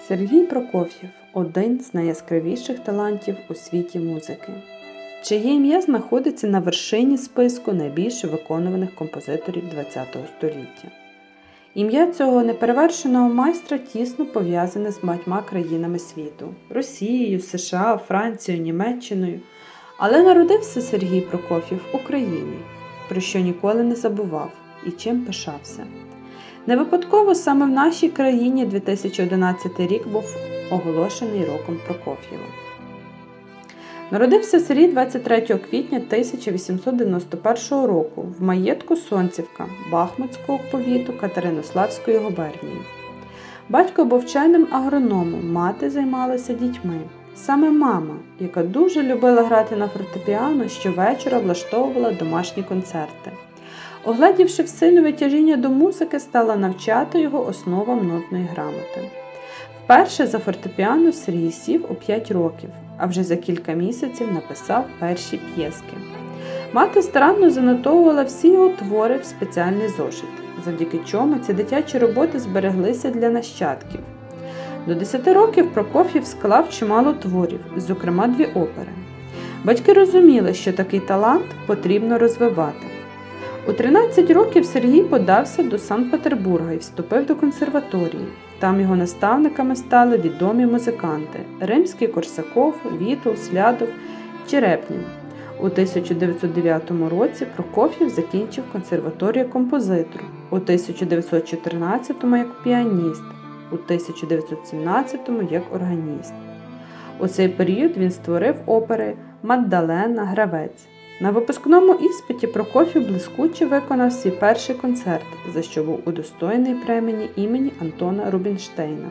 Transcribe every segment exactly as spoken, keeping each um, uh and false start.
Сергій Прокоф'єв – один з найяскравіших талантів у світі музики, чиє ім'я знаходиться на вершині списку найбільш виконуваних композиторів ХХ століття. Ім'я цього неперевершеного майстра тісно пов'язане з багатьма країнами світу – Росією, США, Францією, Німеччиною. Але народився Сергій Прокоф'єв в Україні, про що ніколи не забував і чим пишався. Не випадково саме в нашій країні дві тисячі одинадцятий рік був оголошений роком Прокоф'єва. Народився Сергій двадцять третього квітня тисяча вісімсот дев'яносто першого року в маєтку Сонцівка Бахмутського повіту Катеринославської губернії. Батько був вченим агрономом, мати займалася дітьми. Саме мама, яка дуже любила грати на фортепіано, щовечора влаштовувала домашні концерти. Огледівши в синові тяжіння до музики, стала навчати його основам нотної грамоти. Вперше за фортепіано Сергій сів у п'ять років, а вже за кілька місяців написав перші п'єски. Мати старанно занотовувала всі його твори в спеціальний зошит, завдяки чому ці дитячі роботи збереглися для нащадків. До десяти років Прокоф'єв склав чимало творів, зокрема дві опери. Батьки розуміли, що такий талант потрібно розвивати. У тринадцять років Сергій подався до Санкт-Петербурга і вступив до консерваторії. Там його наставниками стали відомі музиканти – Римський-Корсаков, Вітул, Слядов, Черепнін. У тисяча дев'ятсот дев'ятому році Прокоф'єв закінчив консерваторію композитору, у тисяча дев'ятсот чотирнадцятому як піаніст, у тисяча дев'ятсот сімнадцятому як органіст. У цей період він створив опери «Маддалена», «Гравець». На випускному іспиті Прокоф'єв блискуче виконав свій перший концерт, за що був удостоєний премії імені Антона Рубінштейна.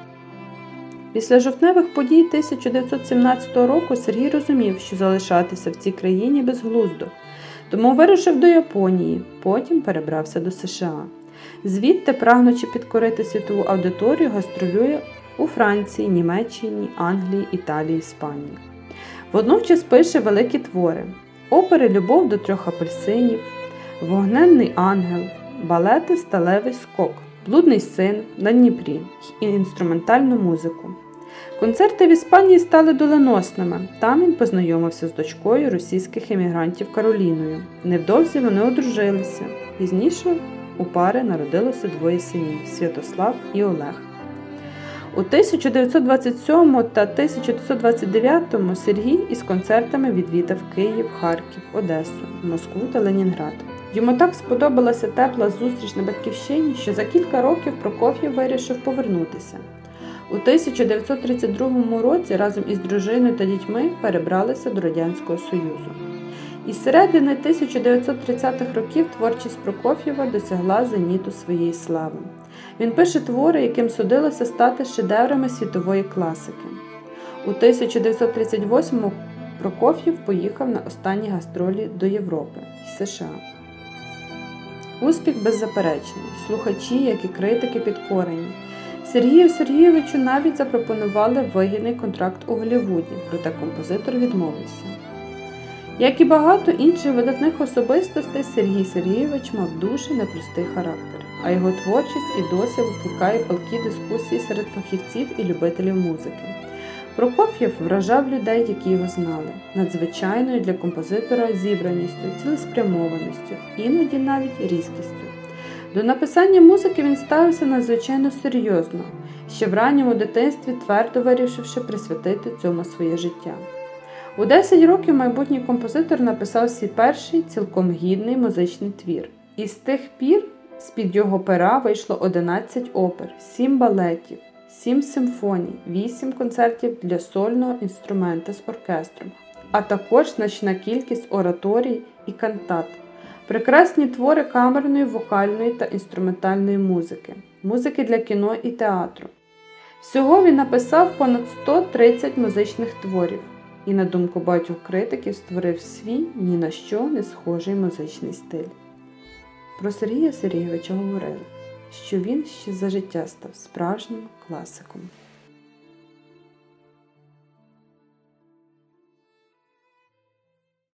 Після жовтневих подій тисяча дев'ятсот сімнадцятого року Сергій розумів, що залишатися в цій країні безглуздо, тому вирушив до Японії, потім перебрався до США. Звідти, прагнучи підкорити світову аудиторію, гастролює у Франції, Німеччині, Англії, Італії, Іспанії. Водночас пише великі твори – опери «Любов до трьох апельсинів», «Вогненний ангел», балети «Сталевий скок», «Блудний син», «На Дніпрі» і інструментальну музику. Концерти в Іспанії стали доленосними. Там він познайомився з дочкою російських емігрантів Кароліною. Невдовзі вони одружилися. Пізніше у пари народилося двоє синів – Святослав і Олег. У тисяча дев'ятсот двадцять сьомому та тисяча дев'ятсот двадцять дев'ятому Сергій із концертами відвідав Київ, Харків, Одесу, Москву та Ленінград. Йому так сподобалася тепла зустріч на батьківщині, що за кілька років Прокоф'єв вирішив повернутися. У тисяча дев'ятсот тридцять другому році разом із дружиною та дітьми перебралися до Радянського Союзу. Із середини тисяча дев'ятсот тридцятих років творчість Прокоф'єва досягла зеніту своєї слави. Він пише твори, яким судилося стати шедеврами світової класики. У тисяча дев'ятсот тридцять восьмому Прокоф'єв поїхав на останні гастролі до Європи і США. Успіх беззаперечний, слухачі, як і критики, підкорені. Сергію Сергійовичу навіть запропонували вигідний контракт у Голлівуді, проте композитор відмовився. Як і багато інших видатних особистостей, Сергій Сергійович мав дуже непростий характер, а його творчість і досі викликає палкі дискусії серед фахівців і любителів музики. Прокоф'єв вражав людей, які його знали, надзвичайною для композитора зібраністю, цілеспрямованістю, іноді навіть різкістю. До написання музики він ставився надзвичайно серйозно, ще в ранньому дитинстві твердо вирішивши присвятити цьому своє життя. У десять років майбутній композитор написав свій перший цілком гідний музичний твір. І з тих пір з-під його пера вийшло одинадцять опер, сім балетів, сім симфоній, вісім концертів для сольного інструмента з оркестром, а також значна кількість ораторій і кантат, прекрасні твори камерної, вокальної та інструментальної музики, музики для кіно і театру. Всього він написав понад сто тридцять музичних творів і, на думку багатьох критиків, створив свій ні на що не схожий музичний стиль. Про Сергія Сергійовича говорили, що він ще за життя став справжнім класиком.